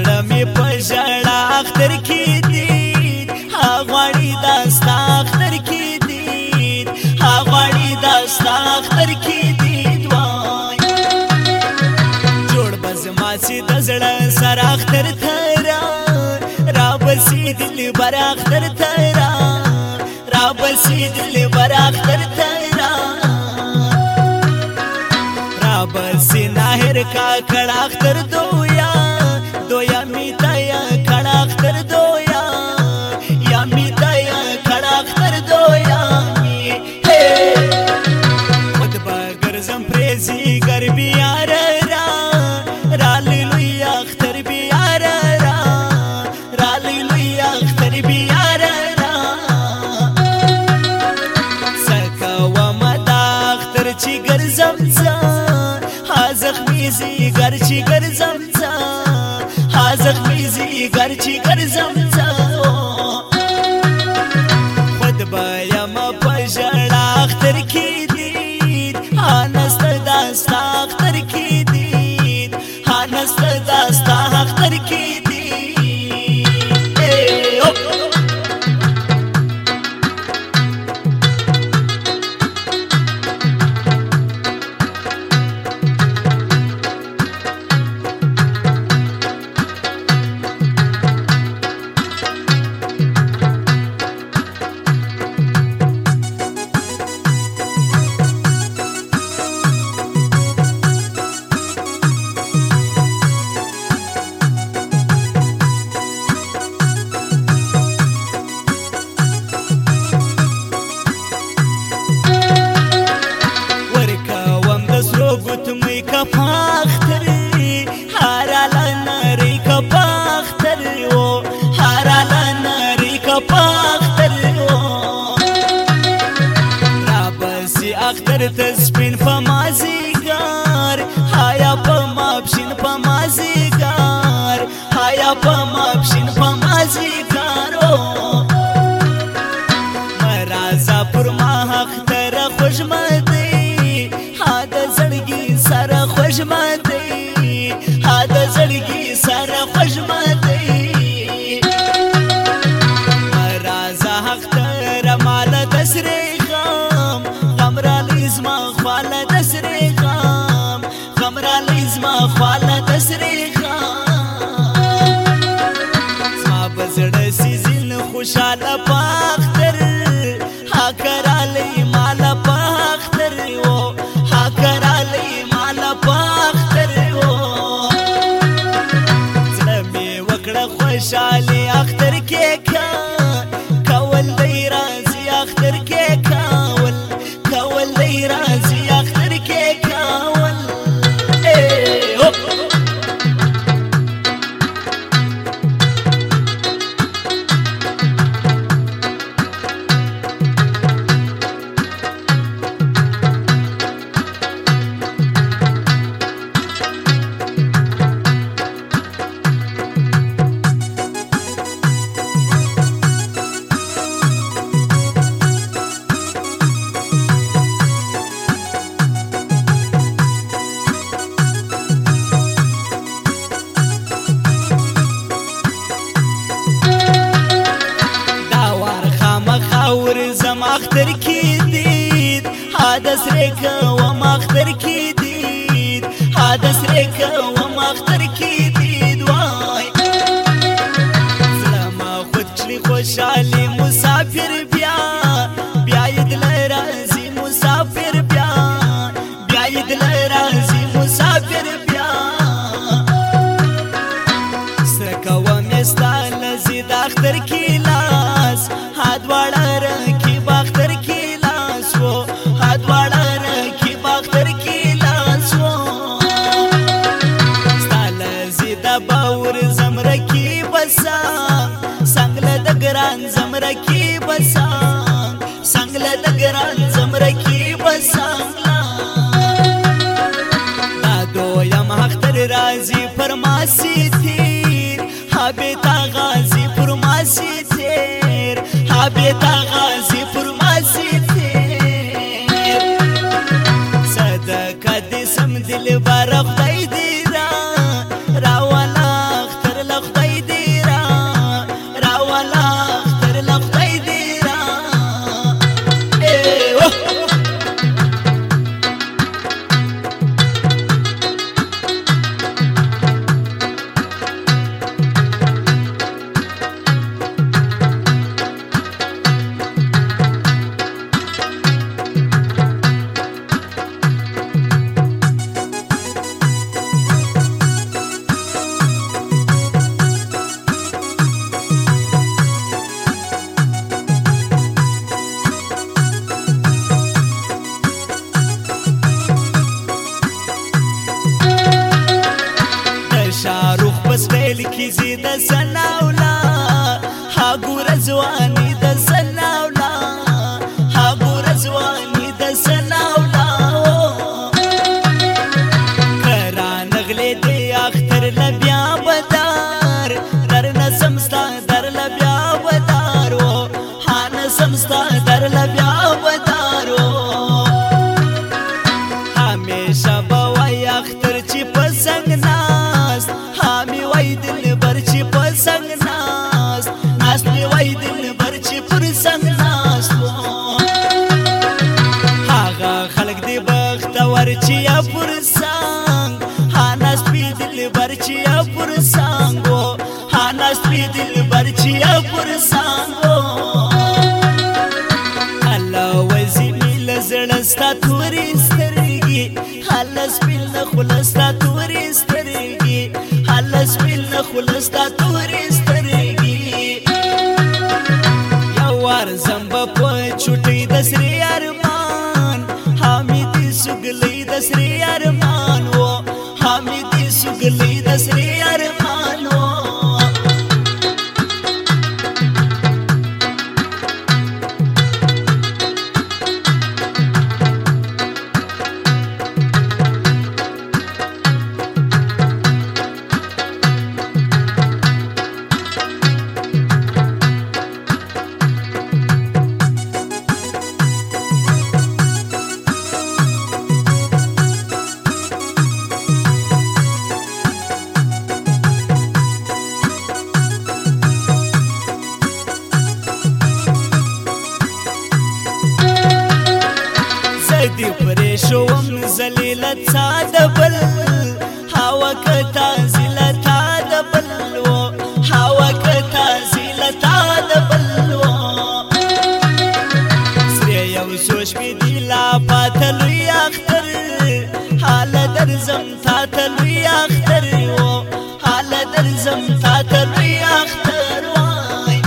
زړه مې په ژړا اختر کې دید غواړي دا ستا اختر کې دید غواړي دا ستا اختر کې دید وای جوړ به زما چې د زړه سره اختر ته را بسې دلبر اختر ته را بسې دلبر اختر ته بسی ناهر کا کڑا اختر دویا میتا یا کڑا اختر دویا یا میتا یا کڑا اختر دویا خود با گرزم پریزی گر بیار را لیلوی اختر بیار را لیلوی اختر بیار سکا و مدا اختر چی گرزم زخمی زیگر چی گرزم زا زخمی زیگر چی گرزم زا خود بایم پژړا اختر کی دید نست داستا اختر کی دید نست داستا اختر کی دید پاختری هرالا نری کا پاختری او هرالا نری کا پاختری او رابسی اختر تسپین فمازیگار هایا پمابشین فمازیگار هایا پمابشین فمازیگار او مرازا پر ما اختر خوشمدی سارا خوش ماتی هادا زړګي سارا خوش ماتی رازا حق تر مال دسرې غم را لزما خپل دسرې غم را لزما خپل دسرې ما بزړه سيزل خوشاله پاختر هکرالی مال پاختر و هکرالی خوشالی اختر کې کول دی رازی اختر کې کول دی رازی اختر کې کول زم اختر کی دید حادث ریکا وم اختر کی دید حادث ریکا وم اختر کی دید وای زلما خود کلی خوشالی مسافر بیاید لرازی مسافر بیاید لرازی مسافر سرکا وم استال زید اختر کی لاس هادواړه رکی باختر کی لاس وو هادواړه رکی باختر کی لاس وو ستاله زیدا باور زمرکی بسا څنګه د ګران زمرکی بسا څنګه د ګران زمرکی بسا دا دویم اختر رازی فرماسی تیر حبیتا غازی فرماسی تیر حبیتا غازی فرماسی تیر صدقه دی سم دل بار خدای دی را والا اختر لخ کی زید سناولا ها ګور ځواني د سناولا ها ګور ځواني د سناولا کرا نغلې دې اختر لبیا بدار در نسم ستا در لبیا بدارو ها نسم ستا در لبیا بدارو همیشه بوای اختر چې پسنګ ناس هامي وای دل بر چې پسنګ ناس ناس می وای دل بر چې پر سنگ ناس هاغه خلق دی بختور چې یا پر سنگ ها ناس می دل بر چې یا پر سنگو ها ناس می دل بر چې یا پر سنگو الله وزي مل زړستا توري سترګي حل سپیل خلستا توري سترګي حل سپیل خلستا توري سترګي یو وار زمب په چټي د سري ارمان حمید سګلې د سري ارمان و حمید سګلې د سري ارمان و دی پریشوم زلیلت سادبل هوا کتا زیلتا دبل و هوا کتا زیلتا دبل و سری یو سوش بی دیلا پاتلوی اختر حال در زم تاتلوی اختر و حال در زم تاتلوی اختر وای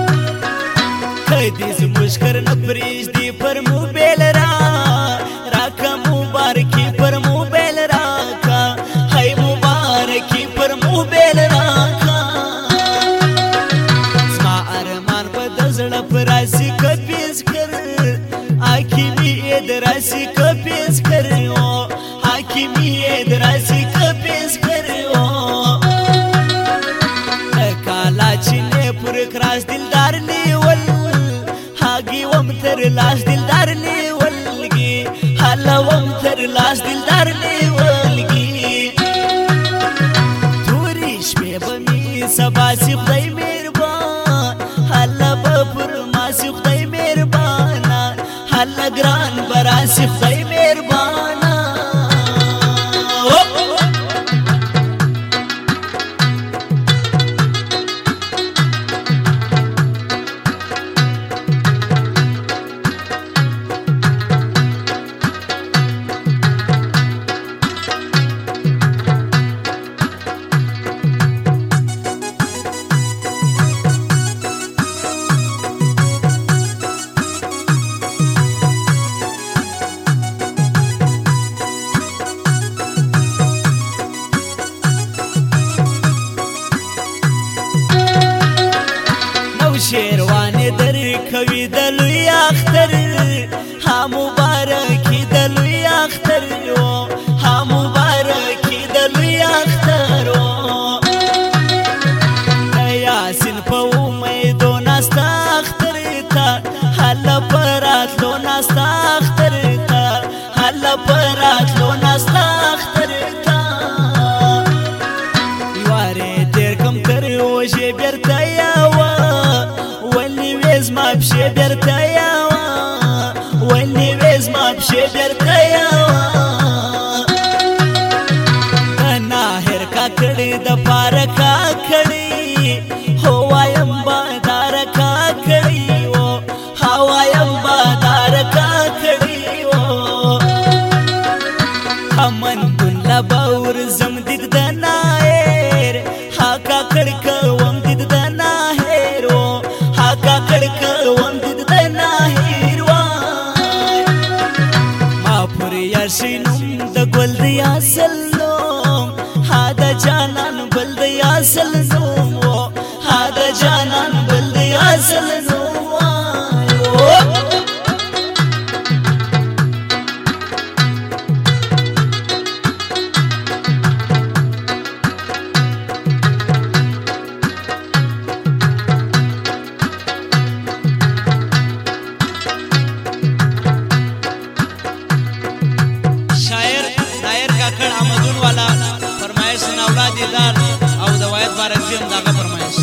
کدی زموش کرن پریش دی پر موبیل را مبارکی پر موبیل راکا ہے مبارکی پر موبیل راکا زما ارمان په دزړه پر راسی کپیس کر حکیمی ادراسی کپیس کر حکیمی ادراسی کپیس کر کالا چینه پر کراس دلدار نیول هاگی وم تر لاس دلدار نیولگی حالا وم تر لاس دلدار نیولگی توری شپې بمی سبا سی خدای مهربان حالا بپر ما سی خدای مهربانا حالا گران برا سی خدای مهربانا شیروانی در کوي د لوی اختر ها مبارکی د لوی اختر ها مبارکی د لوی اختر یاسین په امیدو ناستا اختر تا حل پرات لو ناستا اختر تا حل پرات لو ناستا اختر تا یواره دیر کم تر وجه بیرته یاوه ما بشي برتايا واللي بيز ما بشي برتايا انا هركا كړي د پارکا کړي هوایم بادار کا کړي او هوایم بادار کا کړي او همن ګل باور زم دید د نایر هاکا کړک وم دید د نایر هاکا کړک وم دید د نایر ما پر یاشینم د ګل دی اصل نو ها د جانان بل دی اصل نو فرمایش